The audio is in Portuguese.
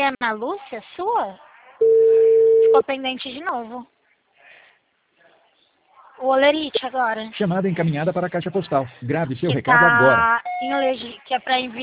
Ana Lúcia, sua? Ficou pendente de novo. O Olerite agora. Chamada encaminhada para a caixa postal. Grave seu Que recado agora. tá em que é pra enviar.